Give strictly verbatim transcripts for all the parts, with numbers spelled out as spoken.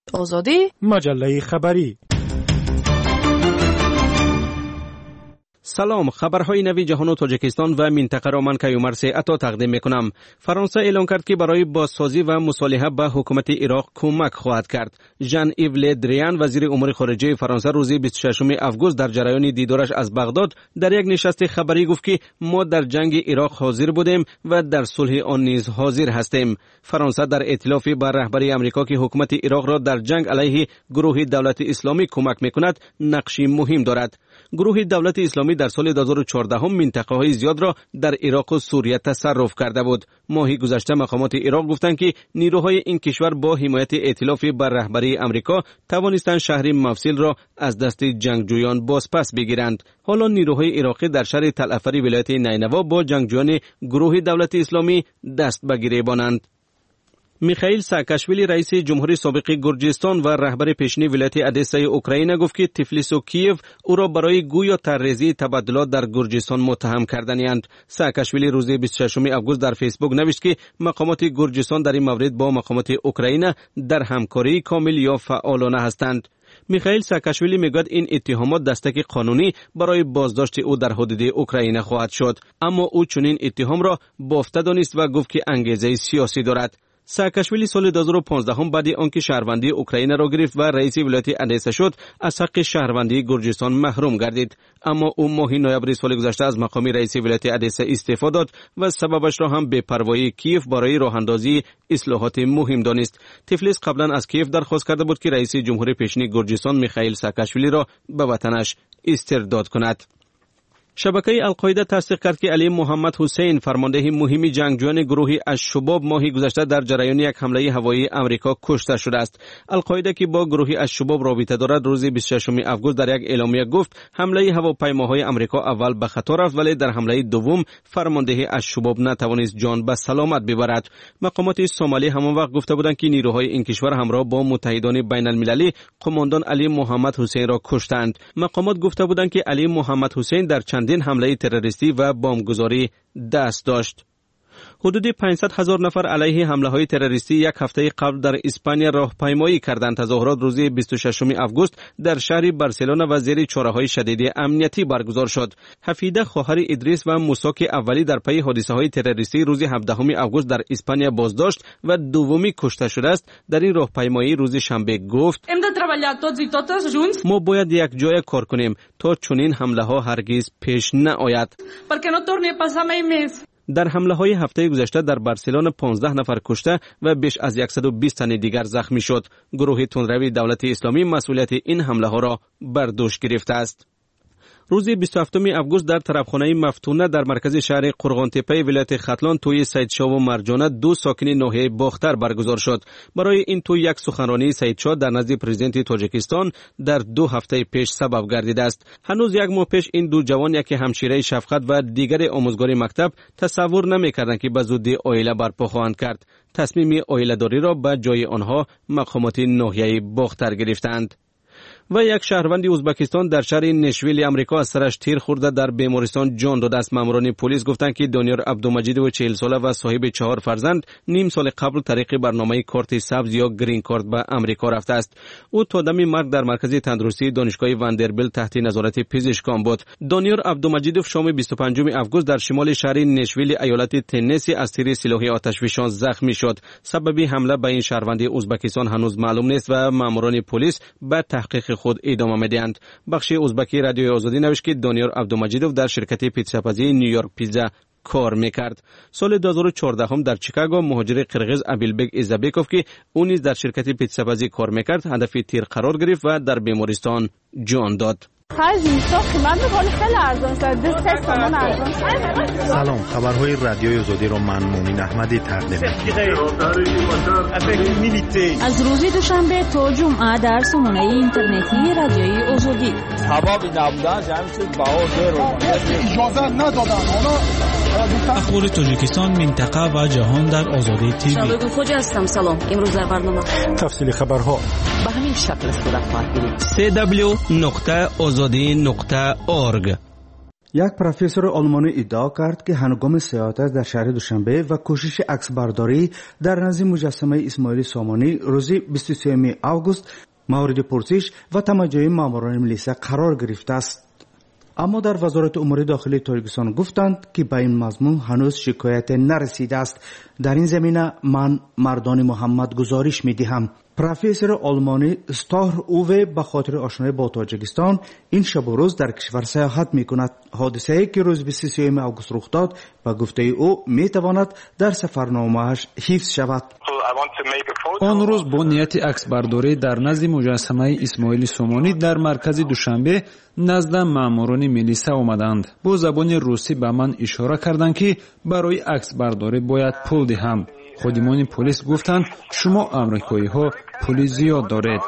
آزادی مجله خبری. سلام، خبرهای نوی جهان و تاجیکستان و منطقه را من کیومرث عطا تقدیم میکنم. فرانسه اعلام کرد که برای بازسازی و مصالحه با حکومت عراق کمک خواهد کرد. ژان ایو له دریان وزیر امور خارجه فرانسه روز بیست و ششم آگوست در جریان دیدارش از بغداد در یک نشست خبری گفت که ما در جنگ عراق حاضر بودیم و در صلح آن نیز حاضر هستیم. فرانسه در ائتلاف با رهبری آمریکا که حکومت عراق را در جنگ علیه گروه دولت اسلامی کمک میکند نقشی مهم دارد. گروه دولت اسلامی در سال دو هزار و چهارده هم منطقه‌های زیاد را در عراق و سوریه تصرف کرده بود. ماهی گذشته مقامات عراق گفتند که نیروهای این کشور با حمایت ائتلاف بر رهبری آمریکا توانستند شهر موصل را از دست جنگجویان بازپس بگیرند. حالا نیروهای عراقی در شهر تل افری ولایت نینوا با جنگجویان گروه دولت اسلامی دست به گریبانند. میخائیل ساکاشویلی رئیس جمهوری سابق گرجستان و رهبر پیشین ولایت ادسای اوکراین گفت که تفلیس و کیف او را برای گویا طرحریزی تبادلات در گرجستان متهم کردند. ساکاشویلی روز بیست و ششم آگوست در فیسبوک نوشت که مقامات گرجستان در این مورد با مقامات اوکراین در همکاری کامل یا فعالانه هستند. میخائیل ساکاشویلی میگوید این اتهامات دستک قانونی برای بازداشت او در حدود اوکراین خواهد شد، اما او چنین اتهام را بافته دانست و گفت که انگیزه سیاسی دارد. ساکاشویلی سال دو هزار و پانزده هم بعد آنکه شهروندی اوکراین را گرفت و رئیس ولایت ادسا شد از حق شهروندی گرجستان محروم گردید، اما او ماه نوامبر سال گذشته از مقام رئیس ولایت ادسا استعفا داد و سببش را هم بی‌پروایی کیف برای راه اندازی اصلاحات مهم دانست. تفلیس قبلا از کیف درخواست کرده بود که رئیس جمهوری پیشین گرجستان میخائیل ساکاشویلی را به وطنش استرداد کند. شبکه القاعده تصدیق کرد که علی محمد حسین فرمانده مهم جنگجویان گروه الشباب ماهی گذشته در جریان یک حمله هوایی آمریکا کشته شده است. القاعده که با گروه الشباب رابطه دارد روز بیست و ششم آگوست در یک اعلامیه گفت حمله هواپیماهای آمریکا اول به خطا رفت ولی در حمله دوم فرمانده الشباب نتوانست جان به سلامت ببرد. مقامات سومالی همان وقت گفته بودند که نیروهای این کشور همراه با متحدان بین المللی قماندان علی محمد حسین را کشتند. مقامات گفته بودند که علی محمد حسین در چند دین حمله تروریستی و بمبگذاری دست داشت. حدود پانصد هزار نفر علیه حمله های تروریستی یک هفته قبل در اسپانیا راهپیمایی کردند. تظاهرات روز بیست و ششم آگوست در شهر بارسلونا و زیر چاره‌های شدید امنیتی برگزار شد. حفیده خواهر ادریس و موسی که اولی در پی حادثه های تروریستی روز هفدهم آگوست در اسپانیا بازداشت و دومی کشته شده است در این راهپیمایی روز شنبه گفت ما باید یک جای کار کنیم تا چنین حمله ها هرگز پیش نآید. در حمله های هفته گذشته در بارسلونا پانزده نفر کشته و بیش از صد و بیست تن دیگر زخمی شد. گروه تندروی دولت اسلامی مسئولیت این حمله ها را بر دوش گرفته است. روز بیست و هفتم آگوست در طرفخانه مفتونه در مرکز شهر قرغانتپه ولایت ختلان توی سید شاه و مرجانه دو ساکن ناحیه باختر برگزار شد. برای این توی یک سخنرانی سید شاه در نزد پرزیدنت تاجیکستان در دو هفته پیش سبب گردیده است. هنوز یک ماه پیش این دو جوان یکی همشیره شفقت و دیگر آموزگار مکتب تصور نمی‌کردند که به زودی عائله برپا خواهند کرد. تصمیم عائله‌داری را به جای آنها مقامات ناحیه باختر گرفتند. و یک شهروند ازبکستان در شهر نشویل آمریکا از سرش تیر خورده در بیمارستان جان داده است. ماموران پلیس گفتند که دانیار عبدالمجید و چهل ساله و صاحب چهار فرزند نیم سال قبل طریق برنامه کارت سبز یا گرین کارت به آمریکا رفته است. او تا دم مرگ در مرکز تندرستی دانشگاه واندربیلت تحت نظارت پزشکان بود. دانیار عبدالمجیدوف شام بیست و پنجم آگوست در شمال شهر نشویل ایالت تنسی از تیر سلاح آتشفشان زخمی شد. سبب حمله به این شهروند ازبکستان هنوز معلوم نیست و ماموران پلیس به تحقیق خود ادامه میدهند. بخش ازبکی رادیوی آزادی نوشت که دانیار عبدالمجیدوف در شرکت پیتزاپزی نیویورک پیتزا کار میکرد. سال دو هزار و چهارده هم در چیکاگو مهاجر قرغیز ابیلبک ایزابکوف که او نیز در شرکت پیتزاپزی کار میکرد هدف تیر قرار گرفت و در بیمارستان جان داد. سلام، خبرهای رادیوی آزادی را من مومن احمدی تقدیم می‌کنم. از روز دوشنبه تا جمعه در سامانه اینترنتی رادیوی آزادی. اخبار تاجیکستان، منطقه و جهان در آزادی تیوی. شبکه خوج هستم. سلام. امروز در برنامه تفصیل خبرها به همین شکل صورت خواهد گرفت. دبلیو دبلیو دبلیو دات آزادی دات اورگ یک پروفسور آلمانی ادعا کرد که هنگام سیاحت در شهر دوشنبه و کوشش عکسبرداری در نزد مجسمه اسماعیل سامانی روز بیست و سوم آگوست مورد پرسش و توجه ماموران ملیسا قرار گرفته است. اما در وزارت امور داخلی تاجیکستان گفتند که به این مضمون هنوز شکایت نرسیده است. در این زمینه من مردان محمد گزارش می دهم. پروفسور آلمانی ستار اووه به خاطر آشنایی با تاجیکستان این شب و روز در کشور سیاحت می کند. حادثه ای که روز بیست و سوم آگوست رخ داد به گفته او می تواند در سفرنامه‌اش حفظ شود. آن روز با نیت عکس برداری در نزد مجسمه اسماعیل سامانی در مرکز دوشنبه نزد ماموران ملیسا آمدند. با زبان روسی به من اشاره کردند که برای عکس برداری باید پول دهم. خادمان پلیس گفتند شما آمریکایی ها پول زیاد دارید.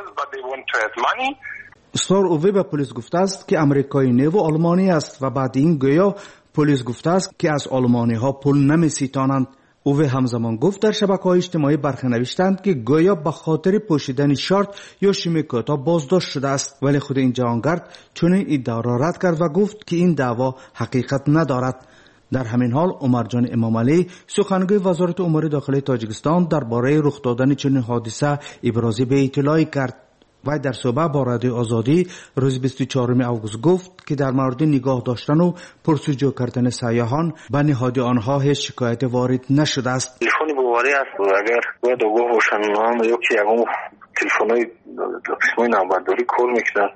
ستار اووه به پلیس گفته است که آمریکایی نو و آلمانی است و بعد این گویا پلیس گفته است که از آلمانی ها پول نمی‌ستانند. اووه همزمان گفت در شبکه‌های اجتماعی برخی نوشتند که گویا به خاطر پوشیدن شارت یا شیمیکوتا بازداشت شده است، ولی خود این جهانگرد چنین ادعا را رد کرد و گفت که این دعوا حقیقت ندارد. در همین حال عمر جان امام علی سخنگوی وزارت امور داخلی تاجیکستان درباره رخ دادن چنین حادثه ابراز به اطلاعی کرد. وی در صحبت با رادیو آزادی روز بیست و چهارم آگوست گفت که در مورد نگاه داشتن و پرسجو کردن سیاحان به نهاد آنها هیچ شکایت وارد نشده است. تلفنی بواری است اگر باید آگاه باشن هم یا که یکم تلفن‌های قسمای نامبرداری کار میکنن.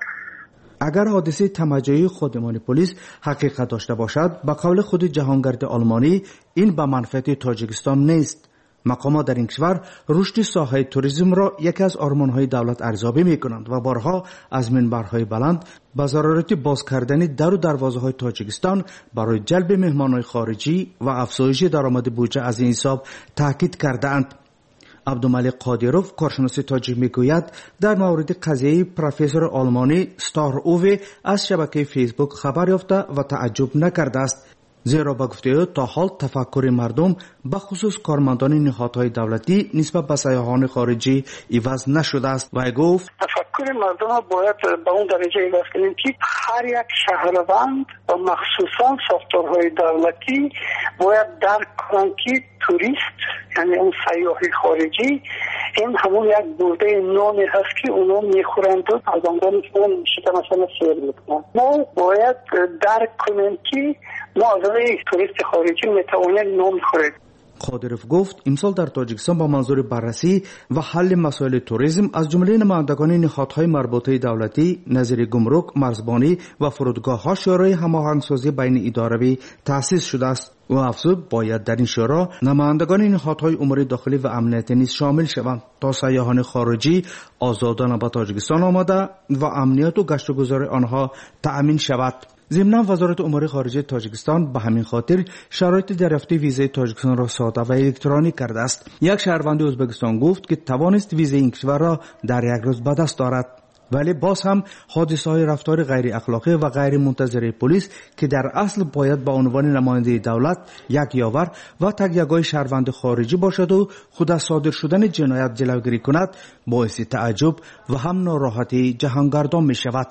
اگر حادثه تمجیدی خادمان پلیس حقیقت داشته باشد به قول خود جهانگرد آلمانی این به منفعت تاجیکستان نیست. مقامات در این کشور رشد ساحه توریسم را یکی از آرمان‌های دولت ارزیابی می‌کنند و بارها از منبرهای بلند به ضرورت باز کردن در و دروازه‌های تاجیکستان برای جلب مهمانان خارجی و افزایش درآمد بودجه از این حساب تاکید کرده‌اند. عبدالملک قادیروف کارشناس تاجیک میگوید در مورد قضیه پروفسور آلمانی ستار اووه از شبکه فیسبوک خبر یافته و تعجب نکرده است، زیرا با گفته او تا حال تفکر مردم به خصوص کارمندان نهادهای دولتی نسبت به سیاحان خارجی عوض نشده است. و گفت تفکر مردم باید به اون درجه عوض کنیم که هر یک شهروند و مخصوصا ساختارهای دولتی باید درک کنند که توریست یعنی اون سیاح خارجی این همون یک برده نانی هست که اونا میخورند و از آنجا میتونن مثلا سیر میکنن. ما باید درک کنیم که ما از این توریست خارجی میتوانیم نام خوریم. قادیروف گفت امسال در تاجیکستان با منظور بررسی و حل مسائل توریسم از جمله نمایندگان نهادهای مربوطه دولتی نظیر گمرک، مرزبانی و فرودگاه‌ها شورای هماهنگسازی بین اداره‌ای تأسیس شده است. و افزود باید در این شورا نمایندگان نهادهای امور داخلی و امنیت نیز شامل شوند تا سیاحان خارجی آزادانه به تاجیکستان آمده و امنیت و گشت و گذار آنها تأمین شود. ضمن وزارت امور خارجه تاجیکستان به همین خاطر شرایط دریافت ویزای تاجیکستان را ساده و الکترونیکی کرده است. یک شهروند ازبکستان گفت که توانست ویزای این کشور را در یک روز به دست دارد، ولی باز هم حادثه های رفتار غیر اخلاقی و غیر منتظره پلیس که در اصل باید به عنوان نماینده دولت یک یاور و تگ یگای شهروند خارجی باشد و خود از صادر شدن جنایت جلوگیری کند باعث تعجب و هم ناراحتی جهانگردان می شود.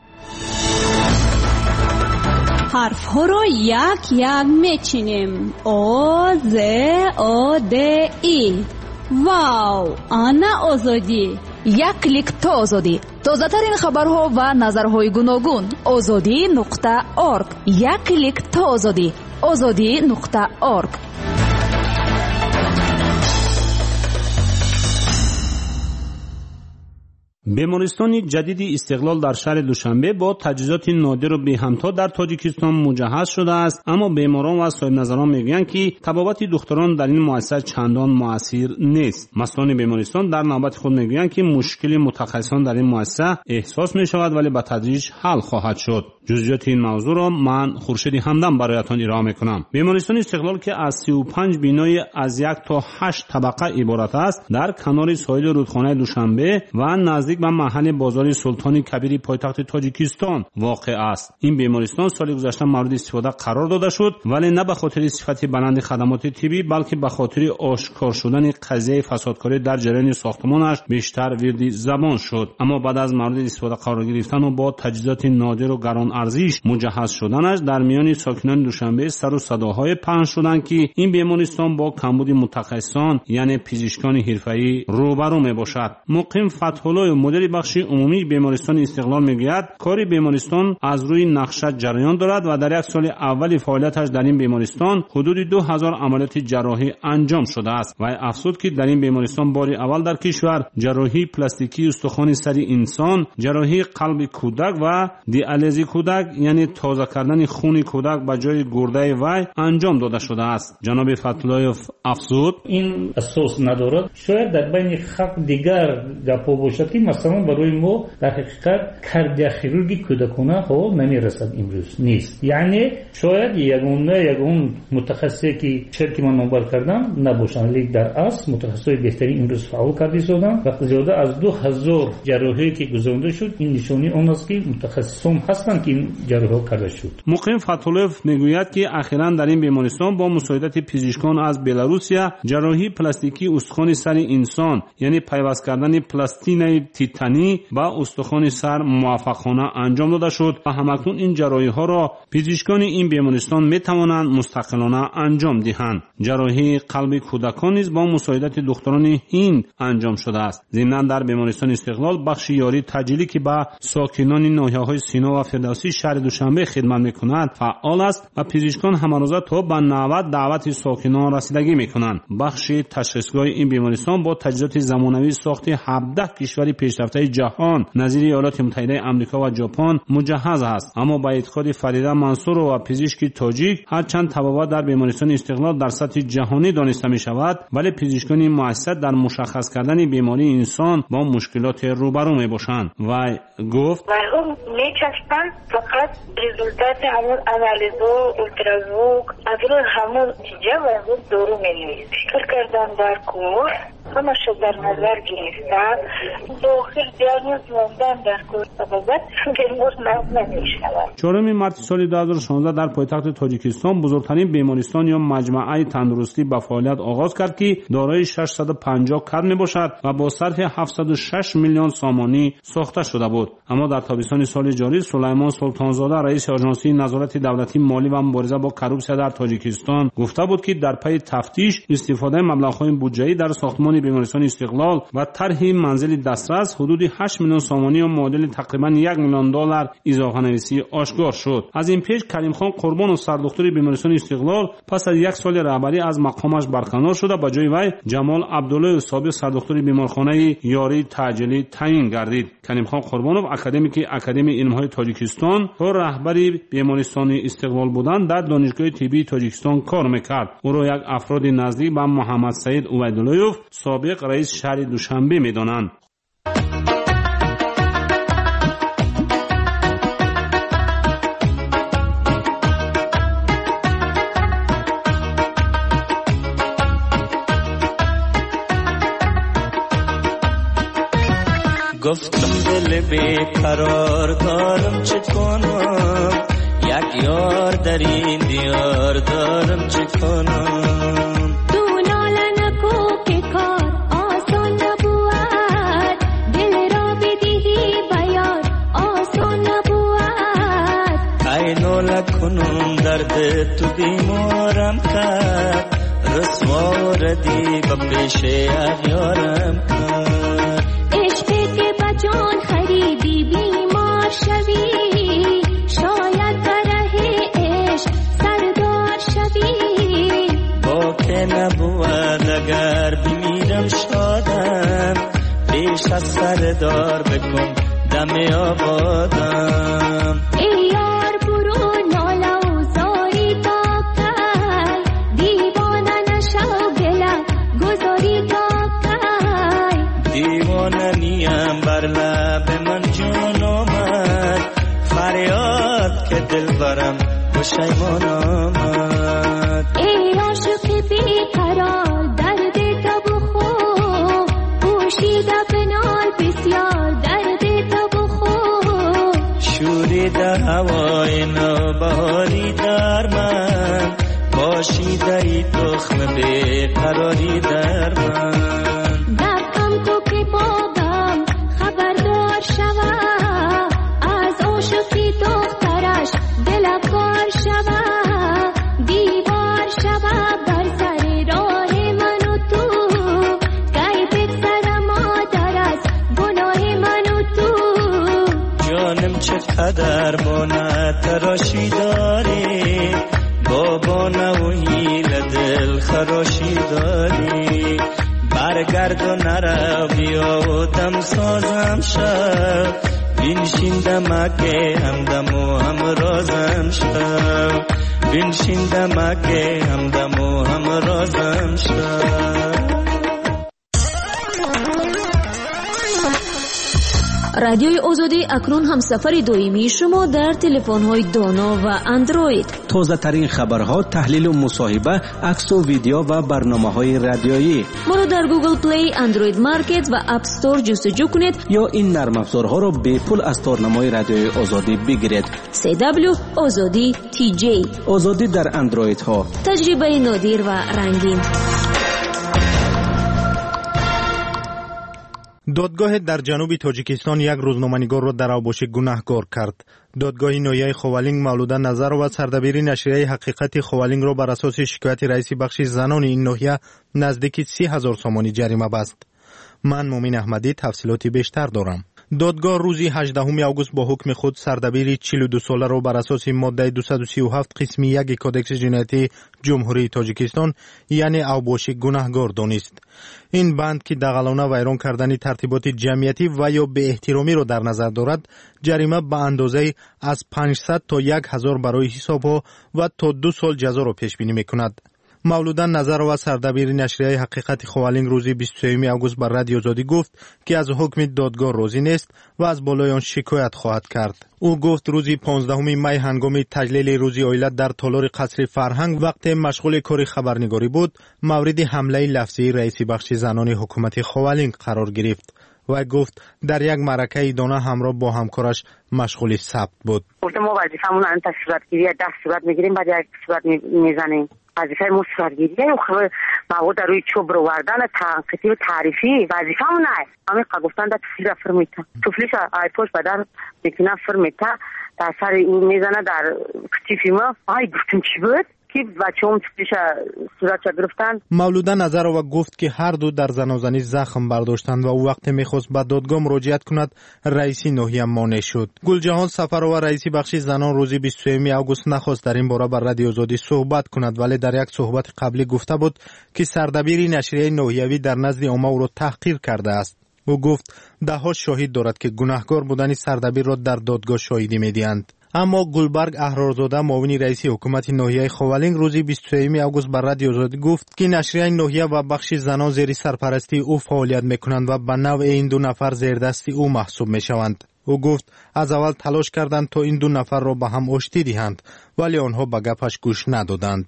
حرف ها را یک یک میچینیم. او ز او د ای. واو، آنا آزادی. یک کلیک تا آزادی. تازه ترین خبرها و نظرهای گوناگون. آزادی نقطه ارگ. یک کلیک تا آزادی. آزادی نقطه ارگ. بیمارستان جدید استقلال در شهر دوشنبه با تجهیزات نادر و بی همتا در تاجیکستان مجهز شده است، اما بیماران و صاحب نظران میگویند که تبابت دکتران در این مؤسسه چندان مؤثر نیست. مسئولان بیمارستان در نوبت خود میگویند که مشکل متخصصان در این مؤسسه احساس می شود ولی به تدریج حل خواهد شد. جزئیات این موضوع را من خورشید همدم برایتان ارائه میکنم. بیمارستان استقلال که از سی و پنج بینای از یک تا هشت طبقه عبارت است، در کنار ساحل رودخانه دوشنبه و نزدیک به محل بازار سلطان کبیر پایتخت تاجیکستان واقع است. این بیمارستان سال گذشته مورد استفاده قرار داده شد، ولی نه به خاطر صفت بلند خدمات طبی بلکه به خاطر آشکار شدن قضیه فسادکاری در جریان ساختمانش بیشتر ویردی زبان شد. اما بعد از مورد استفاده قرار گرفتن و با تجهیزات نادر و گران گران ارزش مجهز شدنش در میان ساکنان دوشنبه سر و صداهای پخش شدند که این بیمارستان با کمبود متخصصان یعنی پزشکان حرفه‌ای روبرو میباشد. مقیم فتح‌الله مدیر بخش عمومی بیمارستان استقلال میگوید کار بیمارستان از روی نقشه جریان دارد و در یک سال اول فعالیتش در این بیمارستان حدود دو هزار عملیات جراحی انجام شده است و افزود که در این بیمارستان بار اول در کشور جراحی پلاستیکی استخوان سر انسان، جراحی قلب کودک و دیالیز کودک یعنی تازه کردن خون کودک به جای گرده وی انجام داده شده است. جناب فتح‌الله افزود این اساس ندارد. شاید در بین خلق دیگر گپا باشد که مثلا برای ما در حقیقت کاردیوخیروژی کودکانه ها نمیرسد امروز نیست. یعنی شاید یگونه یگون متخصصی که شرکی من نمبر کردم نباشند، لیک در اصل متخصصای بهترین امروز فعال کرده شدند و زیاده از دو هزار جراحی که گذرانده شد. این نشانی آن است که متخصصان هستند که این جراحی کرده شد. مقیم فتح‌الله میگوید که اخیراً در این بیمارستان با مساعدت پزشکان از بلاروسیا جراحی پلاستیکی استخوان سر انسان یعنی پیوست کردن پلاستین تیتانی با استخوان سر موفقانه انجام داده شد و همکنون این جراحی ها را پزشکان این بیمارستان می توانند مستقلانه انجام دهند. جراحی قلب کودکان نیز با مساعدت دکتران هند انجام شده است. ضمناً در بیمارستان استقلال بخش یاری تجلیلی که به ساکنان ناحیه‌های سینا و فردوسی شهر دوشنبه خدمت می‌کند فعال است و پزشکان همروزه تا به نود دعوت ساکنان رسیدگی می‌کنند. بخش تشخیصگاه این بیمارستان با تجهیزات زمانوی ساخت هفده کشور پیشرفته جهان نظیر ایالات متحده آمریکا و ژاپن مجهز است، اما با اعتقاد فریده منصور و پزشک تاجیک هرچند تبابت در بیمارستان استقلال در سطح جهانی دانسته می‌شود ولی پزشکان مؤسسه در مشخص کردن بیماری انسان با مشکلات روبرو می‌باشند. و گفت مرحوم می‌چستن فقط رزولتات همون آنالیزو اولترازوک از روی همون چیزا و دورو می‌نویسن. فکر کردن در کور همه شد در نظر گرفتن داخل دیاگنوز موندن در کور سببت بیمار نمی‌شود. چهارم مارس سال دو هزار و شانزده در پایتخت تاجیکستان بزرگترین بیمارستان یا مجمعه تندرستی به فعالیت آغاز کرد که دارای ششصد و پنجاه کادر میباشد و با صرف هفتصد و شش میلیون سامانی ساخته شده بود. اما در تابستان سال جاری سلیمان سلطانزاده رئیس آژانس نظارت دولتی مالی و مبارزه با کروپسیا در تاجیکستان گفته بود که در پی تفتیش استفاده مبلغ‌های بودجه‌ای در ساختمان بیمارستان استقلال و طرح منزل دسترس حدود هشت میلیون سامانی و معادل تقریبا یک میلیون دلار اضافه نویسی آشکار شد. از این پیش کریم خان قربان و سردکتر بیمارستان استقلال پس از یک سال رهبری از مقامش برکنار شده به جای وی جمال عبدالله سابق سردکتر بیمارخانه یاری تجلی تعیین گردید. کریم خان قربانوف اکادمیک اکادمی علم‌های تاجیکستان و رهبری بیمارستان استقلال بودند در دانشگاه طبی تاجیکستان کار میکرد. او را یک افراد نزدیک به محمد سعید عبیداللهیوف سابق رئیس شهر دوشنبه میدانند. گفتم دل بیقرار دارم چه کنم، یک یار در این دیار دارم چه کنم. تو ناله نکو که کار آسان نبود، دل را بدهی بیار آسان نبود. ای ناله کنم درد تو بیمارم کرد، رسوا ردی به پیش یارم کرد. جان خریدی بیمار شوی، شاید برای عشق سردار شوی. با که نبود اگر بمیرم شادم، پیش از سردار بکن دم آبادم. ای یار برو ناله و زاری تا کی، دیوانه نشو گله گذاری تا کی. دیوانه نیم بر لب من جان آمد، فریاد که دل برم پشیمان آمد. ای عاشق بیقرار درد تو بخو، پوشیده بنال بسیار درد تو بخو. شوریده هوای نوبهاری در من، پاشیده ای تخم بیقراری در من. خبردار شوم از عاشقی دخترم جانم چقدر بانه تراشی داری بابا نوهی لدل خراشی داری برگرد و نرو بیا و دم سازم شب بینشین دمکه همدم و همرازم شب بینشین دمکه همدم و همرازم شب. رادیوی آزادی اکنون همسفر دائمی شما در تلفن‌های دانا و اندروید. تازه ترین خبرها، تحلیل و مصاحبه، عکس و ویدیو و برنامه‌های رادیویی. ما را در گوگل پلی، اندروید مارکت و اپ استور جستجو کنید یا این نرم افزارها را به پول از تارنمای رادیوی آزادی بگیرید. سی دبلیو آزادی تی جی. آزادی در اندروید ها. تجربه نادر و رنگین. دادگاه در جنوب تاجیکستان یک روزنامه‌نگار را در اوباشی گناهکار کرد. دادگاه ناحیه خوالینگ مولوده نظرова سردبیر نشریه حقیقت خوالینگ را بر اساس شکایت رئیس بخش زنان این ناحیه نزدیک سی هزار سامانی جریمه بست. من مومین احمدی تفصیلاتی بیشتر دارم. دادگاه روزی هجدهم آگوست با حکم خود سردبیر چهل و دو ساله را بر اساس ماده دویست و سی و هفت قسم یک کودکس جنایتی جمهوری تاجیکستان یعنی اوباشی گناهکار دانست. این بند که دغلانه ویران کردن ترتیبات جمعیتی و یا به احترامی را در نظر دارد، جریمه به اندازه از پانصد تا هزار برای حسابها و تا دو سال جزا را پیش بینی میکند. مولوده نظرova سردبیر نشریه حقیقت خوالینگ روزی بیست و سوم آگوست بر رادیو آزادی گفت که از حکم دادگاه راضی نیست و از بالای آن شکایت خواهد کرد. او گفت روزی پانزدهم می هنگام تجلیل روزی عائله در تالار قصر فرهنگ وقت مشغول کار خبرنگاری بود، مورد حمله لفظی رئیس بخش زنان حکومت خوالینگ قرار گرفت و گفت در یک معرکه دانه همراه با همکارش مشغول ثبت بود. گفت ما وظیفمون الان تصویرگیری ده صورت میگیریم بعد یک صورت میزنیم. وظیفه ما صورتگیری و مواد روی چوب رو وردن تنقیطی و تعریفی وظیفمون نه. همین گفتن در تصویر فرمیتا توفلیش آیپوش بدن میکنه فرمیتا در سر این میزنه در کتیفی ما آی گفتم چی بود؟ که بچه هم توفلیش صورت گرفتن. مولوده نظرova گفت که هر دو در زنازنی زخم برداشتند و او وقت میخواست به دادگاه مراجعت کند رئیسی ناحیه مانع شد. گلجهان سفرova رئیسی بخش زنان روزی بیست و سوم آگوست نخواست در این باره بر رادیو آزادی صحبت کند، ولی در یک صحبت قبلی گفته بود که سردبیر نشریه ناحیوی در نزد عامه او را تحقیر کرده است. او گفت ده ها شاهد دارد که گناهکار بودن سردبیر را در دادگاه شاهدی میدهند. اما گلبرگ احرارزاده معاون رئیس حکومت ناحیه خوالینگ روزی بیست و سوم آگوست بر رادیو آزادی گفت که نشریه ناحیه و بخش زنان زیر سرپرستی او فعالیت میکنند و به نوع این دو نفر زیر دست او محسوب میشوند. او گفت از اول تلاش کردند تا این دو نفر را به هم آشتی دهند ولی آنها به گپش گوش ندادند.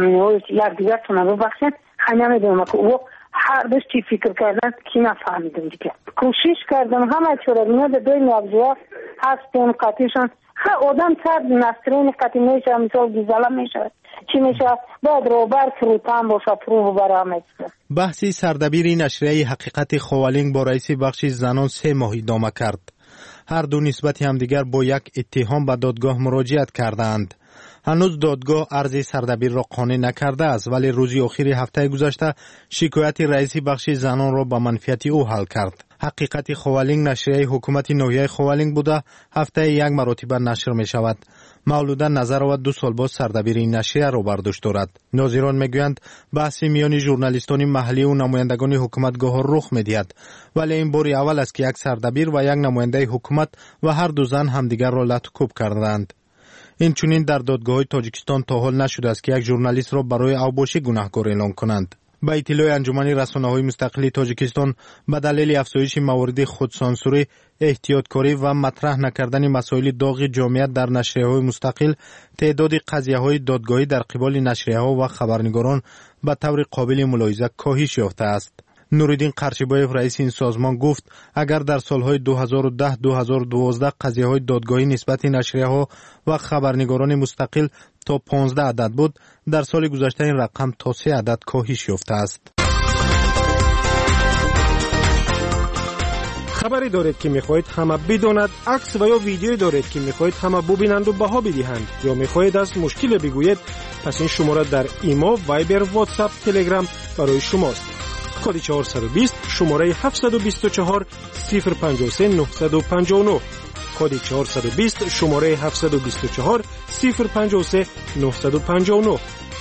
یک دیگر تونه ببخشید خیلی نمیدونم که او هر دوش چی فکر کردن که نفهمیدم دیگه. کوشش کردم همه چورا میاد دوی نابجواب هستیم قطعیشون خیلی آدم سر نسترین قطعی میشه مثال گیزاله میشه چی میشه باید روبر فروتن باشه فرو برامد. بحثی سردبیری نشریه حقیقت خوالینگ با رئیس بخش زنان سه ماه ادامه کرد. هر دو نسبت همدیگر با یک اتهام به دادگاه مراجعت کردند. هنوز دادگاه عرض سردبیر را قانع نکرده است ولی روزی آخر هفته گذشته شکایت رئیس بخش زنان را به منفیت او حل کرد. حقیقت خوالینگ نشریه حکومت ناحیه خوالینگ بوده هفته یک مرتبه نشر می شود. مولوده نظرova دو سال باز سردبیر این نشریه را برداشت دارد. ناظران میگویند بحث میان ژورنالیستان محلی و نمایندگان حکومتگاه ها رخ میدهد ولی این بار اول است که یک سردبیر و یک نماینده حکومت و هر دو زن همدیگر را لط و کوب کردند. این چنین در دادگاه تاجیکستان تا حال نشده است که یک ژورنالیست را برای اوباشی گناهکار اعلام کنند. با اطلاع انجمن رسانه‌های مستقل تاجیکستان به دلیل افزایش موارد خودسانسوری، احتیاطکاری و مطرح نکردن مسائل داغ جامعیت در نشریه‌های مستقل، تعداد قضیه‌های دادگاهی در قبال نشریه‌ها و خبرنگاران به طور قابل ملاحظه کاهش یافته است. نوریدین قرچیبایف رئیس این سازمان گفت اگر در سالهای دو هزار و ده دو هزار و دوازده قضیه‌های دادگاهی نسبت نشریه‌ها و خبرنگاران مستقل تا پانزده عدد بود، در سال گذشته این رقم تا سه عدد کاهش یافته است. خبری دارید که میخواهید همه بداند، عکس و یا ویدیویی دارید که میخواهید همه ببینند و بها بدهند یا میخواهید از مشکل بگویید، پس این شماره در ایما، وایبر، واتساپ، تلگرام برای شماست. کد چهارصد و بیست شماره هفتصد و بیست و چهار صفر پنجاه و سه نهصد و پنجاه و نه کد چهارصد و بیست شماره هفتصد و بیست و چهار صفر پنجاه و سه نهصد و پنجاه و نه.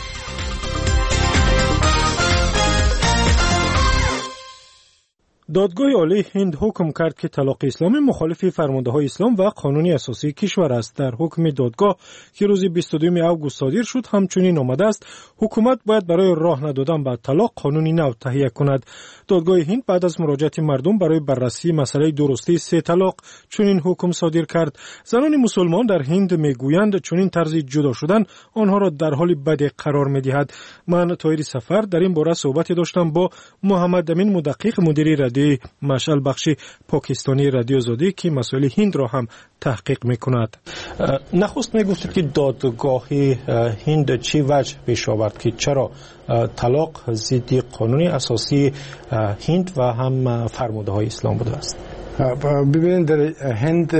دادگاه عالی هند حکم کرد که طلاق اسلامی مخالف فرمانده‌های اسلام و قانون اساسی کشور است. در حکم دادگاه که روز بیست و دوم آگوست صادر شد همچنین آمده است حکومت باید برای راه ندادن به طلاق قانونی نو تهیه کند. دادگاه هند بعد از مراجعت مردم برای بررسی مسئله درستی سه طلاق چنین حکم صادر کرد. زنان مسلمان در هند میگویند چنین طرز جدا شدن آنها را در حال بد قرار می‌دهد. من طاهر سفر در این باره صحبت داشتم با محمد امین مدقق مدیر رادیو مشعل بخش پاکستانی رادیو آزادی که مسائل هند را هم تحقیق میکند. نخست میگفتید که دادگاه هند چی وجه پیش آورد که چرا طلاق ضد قانون اساسی هند و هم فرموده های اسلام بوده است؟ ببینید در هند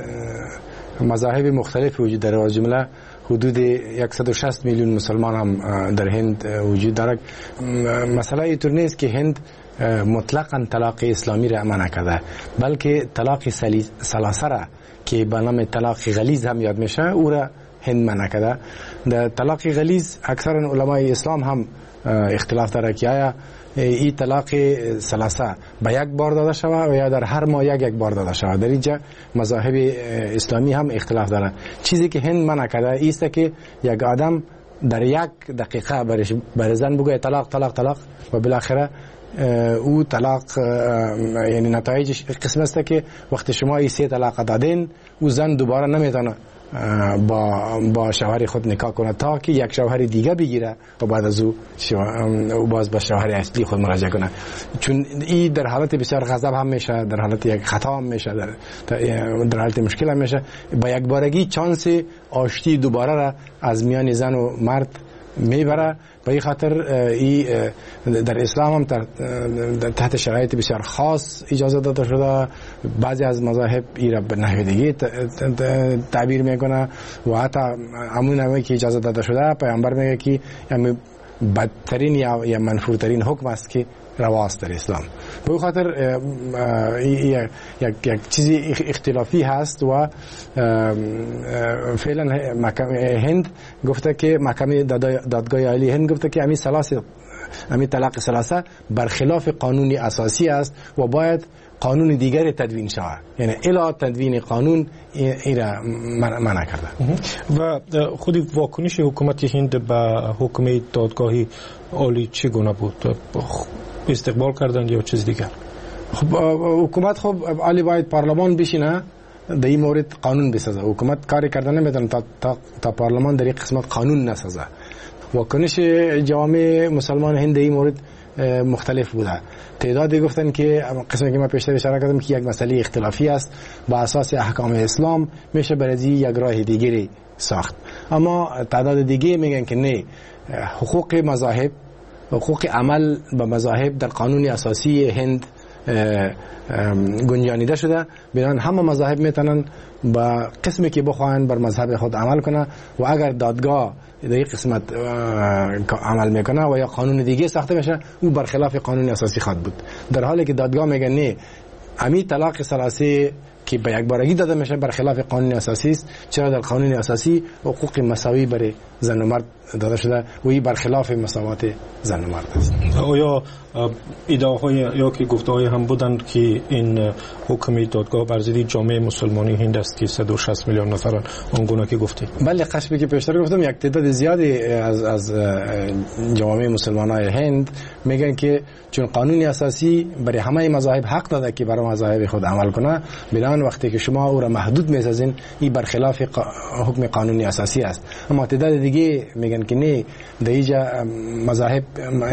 مذاهب مختلف وجود داره، از جمله حدود صد و شصت میلیون مسلمان هم در هند وجود دارد. مسئله اینطور نیست که هند مطلقاً طلاق اسلامی را منع کرده، بلکه طلاق ثلاثه را که به نام طلاق غلیظ هم یاد میشه او را هند منع کرده. در طلاق غلیظ اکثر علمای اسلام هم اختلاف داره که آیا این طلاق ثلاثه به یک بار داده شود و یا در هر ماه یک یک بار داده شود. در اینجا مذاهب اسلامی هم اختلاف داره. چیزی که هند منع کرده است که یک آدم در یک دقیقه بر زن بگه طلاق طلاق طلاق و بالاخره او طلاق، یعنی نتایجش قسم است که وقتی شما این سه طلاق دادین او زن دوباره نمیتونه با با شوهر خود نکاح کنه تا که یک شوهر دیگه بگیره و بعد از او او باز به شوهر اصلی خود مراجعه کنه. چون این در حالت بسیار غضب هم میشه، در حالت یک خطا هم میشه، در, در حالت مشکل هم میشه. با یک بارگی چانس آشتی دوباره را از میان زن و مرد میبره. به این خاطر ای در اسلام هم تحت شرایط بسیار خاص اجازه داده شده. بعضی از مذاهب ای را به نحو دیگه تعبیر میکنه و حتی همون نحوی که اجازه داده شده پیامبر میگه که یعنی بدترین یا یا منفورترین حکم است که رواست در اسلام. به خاطر یک یک چیزی اختلافی هست و فعلا هند گفته که محکمه دادگاه عالی هند گفته که همین ثلاثه همین طلاق ثلاثه برخلاف قانونی اساسی است و باید قانون دیگری تدوین شود. یعنی الا تدوین قانون این را منع کرده. و خود واکنش حکومت هند به حکم دادگاه عالی چگونه بود؟ استقبال کردن یا چیز دیگر؟ خب حکومت خب عالی باید پارلمان بشینه در این مورد قانون بسازه. حکومت کاری کردن نمیتونه تا, تا, تا پارلمان در این قسمت قانون نسازه. واکنش جامعه مسلمان هند در این مورد مختلف بوده. تعدادی گفتن که قسمی که ما پیشتر اشاره کردم که یک مسئله اختلافی است با اساس احکام اسلام میشه برای یک راه دیگری ساخت. اما تعداد دیگه میگن که نه، حقوق مذاهب، حقوق عمل به مذاهب در قانون اساسی هند گنجانیده شده. بنابراین همه مذاهب میتونن با قسمی که بخواهند بر مذهب خود عمل کنه و اگر دادگاه در این قسمت عمل میکنه و یا قانون دیگه ساخته بشه او برخلاف قانون اساسی خود بود. در حالی که دادگاه میگه نه، امی طلاق ثلاثه که به یک بارگی داده میشه برخلاف قانون اساسی است، چرا در قانون اساسی حقوق مساوی برای زن و مرد داده شده و این برخلاف مساوات زن و مرد است. آیا ادعاهای یا که گفته‌های هم بودند که این حکم دادگاه بر ضد جامعه مسلمانی هند است که صد و شصت میلیون نفرن آنگونه که گفتی؟ بله، قسمی که پیشتر گفتم یک تعداد زیادی از از جامعه مسلمانای هند میگن که چون قانون اساسی برای همه مذاهب حق داده که برای مذاهب خود عمل کنه، بنابراین وقتی که شما او را محدود میسازین این برخلاف حکم قانونی اساسی است. اما تعداد دیگه میگن که نه، در اینجا مذاهب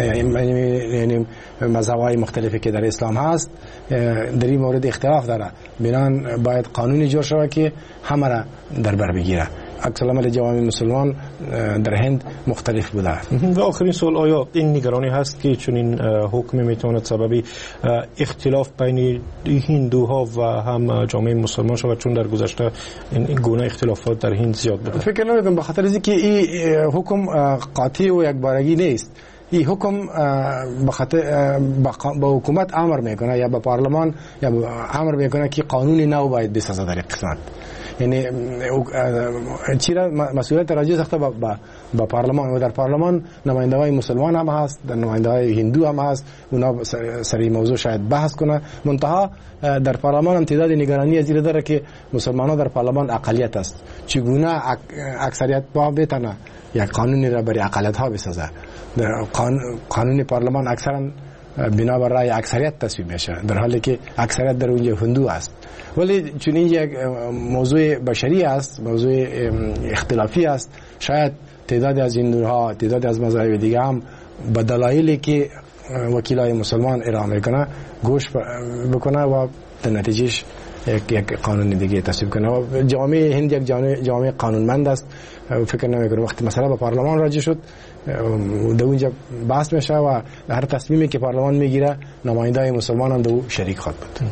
یعنی مذهب‌های مختلفی که در اسلام هست در این مورد اختلاف داره، بنابراین باید قانونی جور شود که همه را در بر بگیره. عکس العمل جوامع مسلمان در هند مختلف بوده. و آخرین سوال، آیا این نگرانی هست که چون این حکم میتواند سبب اختلاف بین هندوها و هم جامعه مسلمان شود، چون در گذشته این گونه اختلافات در هند زیاد بوده؟ فکر نمیکنم، به خاطر اینکه این حکم قاطع و یک بارگی نیست. این حکم بخاطر با حکومت امر میکنه یا با پارلمان یا امر میکنه که قانون نو باید بسازه در قسمت. یعنی چرا مسئولیت راجع ساخته با, با, با پارلمان و در پارلمان نماینده های مسلمان هم هست، در نماینده های هندو هم هست، اونا سری موضوع شاید بحث کنه. منتها در پارلمان هم تعداد نگرانی از این داره که مسلمان ها در پارلمان اقلیت است، چگونه اکثریت با بتونه یک قانونی را برای اقلیت ها بسازه. قانون پارلمان اکثرا بنا بر رأی اکثریت تصویب میشه، در حالی که اکثریت در اونجا هندو است. ولی چون این یک موضوع بشری است، موضوع اختلافی است، شاید تعداد از هندوها، تعداد از مذاهب دیگه هم به دلایلی که وکیلای مسلمان ارائه میکنه گوش بکنه و در نتیجهش یک یک قانون دیگه تصویب کنه. و جامعه هند یک جامعه قانونمند است. فکر نمیکنم وقتی مثلا با پارلمان راجع شد در اونجا بحث میشه و هر تصمیمی که پارلمان میگیره نمایندای مسلمان هم در شریک خواهد بود.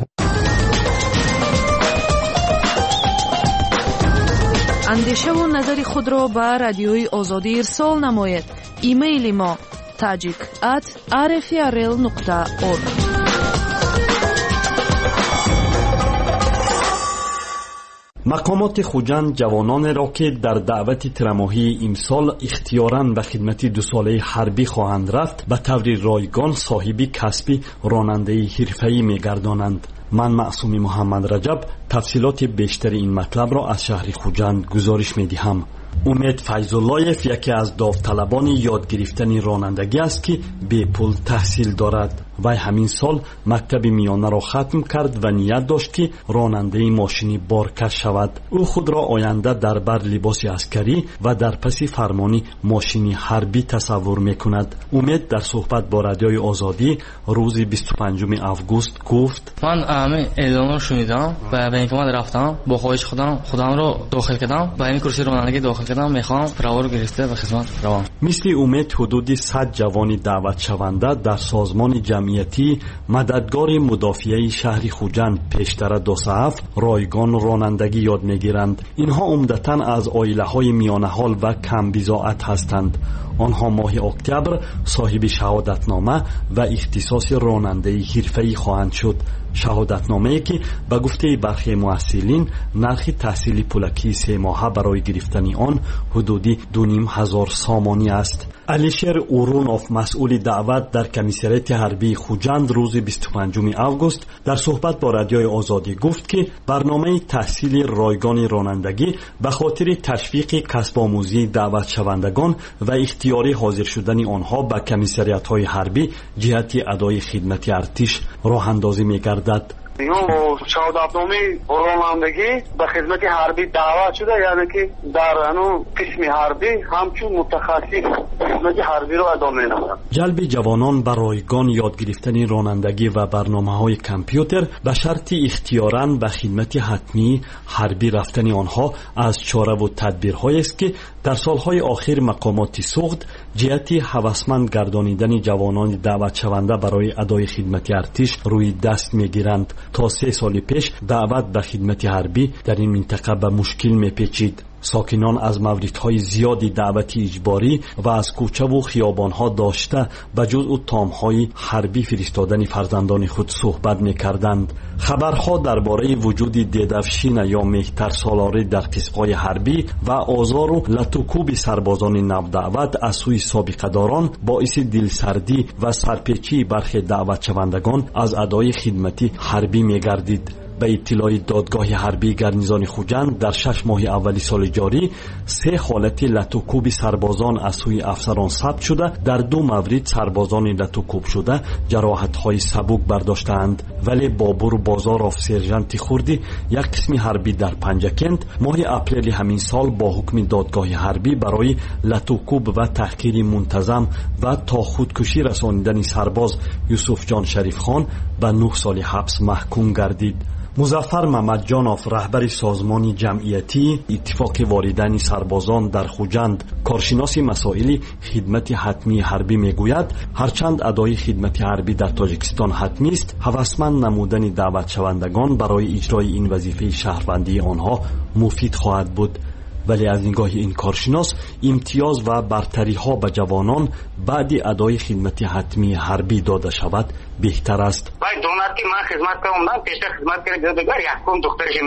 اندیشه و نظر خود را به رادیوی آزادی ارسال نماید. ایمیل ما tajik at r f r l nokta org. مقامات خوجند جوانان را که در دعوت ترماهی امسال اختیاراً به خدمت دو ساله حربی خواهند رفت به طور رایگان صاحبی کسبی رانندگی حرفه‌ای می‌گردانند. من معصومی محمد رجب تفصیلات بیشتر این مطلب را از شهر خوجند گزارش می‌دهم. امید فیض‌اللهیف یکی از داوطلبان یاد گرفتن رانندگی است که بے پول تحصیل دارد. وی همین سال مکتب میانه را ختم کرد و نیت داشت که راننده ماشینی بارکش شود. او خود را آینده در بر لباس عسکری و در پس فرمانی ماشینی حربی تصور میکند. امید در صحبت با رادیوی آزادی روز بیست و پنجم آگوست گفت: من همه اعلان را شنیدم و به اینکه من رفتم با خواهش خودم خودم را داخل کردم و این کورس رانندگی داخل کردم. میخوام پراور گرفته و خدمت روم. مثل امید حدود صد جوان دعوت شونده در سازمان جمعیتی مددگار مدافعه شهر خوجند پیشتر دو صف رایگان رانندگی یاد میگیرند. اینها عمدتاً از عائله‌های میانه حال و کم بضاعت هستند. آنها ماه اکتبر صاحب شهادتنامه و اختصاص رانندگی حرفه‌ای خواهند شد. شهادتنامه‌ای که به گفته برخی محصلین نرخ تحصیل پولکی سه ماهه برای گرفتن آن حدودی دو نیم هزار سامانی است. علیشیر اورونوف مسئول دعوت در کمیسریت حربی خوجند روز بیست و پنجم آگوست در صحبت با رادیوی آزادی گفت که برنامه تحصیل رایگان رانندگی به خاطر تشویق کسب آموزی دعوت شوندگان و اختیاری حاضر شدن آنها به کمیسریت‌های حربی جهت ادای خدمت ارتش راه اندازی می‌گردد. اینو شهادتنامه رانندگی به خدمت حربی دعوت شده، یعنی که در انو قسم حربی همچون متخصص خدمت حربی رو ادا می‌نماید. جلب جوانان به رایگان یاد گرفتن رانندگی و برنامه‌های کامپیوتر به شرط اختیاراً به خدمت حتمی حربی رفتن آنها از چاره و تدبیرهایی است که در سالهای آخر مقامات سوخت جهت هوسمند گردانیدن جوانان دعوت شونده برای ادای خدمت ارتش روی دست می‌گیرند. تا سه سال پیش دعوت به خدمت حربی در این منطقه به مشکل می‌پیچید. ساکنان از موردهای زیادی دعوتی اجباری و از کوچه و خیابانها داشته به جزء تامهای حربی فرستادن فرزندان خود صحبت می‌کردند. خبرها درباره وجود دیدفشین یا مهتر سالاری در قسم‌های حربی و آزار و لطوکوب سربازان نودعوت از سوی سابقه‌داران باعث دلسردی و سرپیچی برخی دعوت شوندگان از ادای خدمتی حربی می‌گردید. به اطلاع دادگاه حربی گرنیزان خوجند در شش ماه اولی سال جاری سه حالت لطوکوب سربازان از سوی افسران ثبت شده. در دو مورد سربازان لطوکوب شده جراحت‌های سبک برداشتند، ولی بابور بازاروف سرژانت خوردی یک قسم حربی در پنجکند ماه اپریل همین سال با حکم دادگاه حربی برای لطوکوب و تحقیر منتظم و تا خودکشی رسانیدن سرباز یوسف جان شریف خان به نه سال حبس محکوم گردید. مظفر محمدجانوف رهبر سازمان جمعیتی اتفاق واردن سربازان در خوجند کارشناس مسائل خدمت حتمی حربی میگوید هرچند ادای خدمت حربی در تاجیکستان حتمی است، هوسمند نمودن دعوت شوندگان برای اجرای این وظیفه شهروندی آنها مفید خواهد بود. ولی از نگاه این کارشناس امتیاز و برتری ها به جوانان بعد ادای خدمت حتمی حربی داده شود بهتر است. باید دوناتی من خدمت کنم، پیش خدمت کنم دیگر یک کم دخترش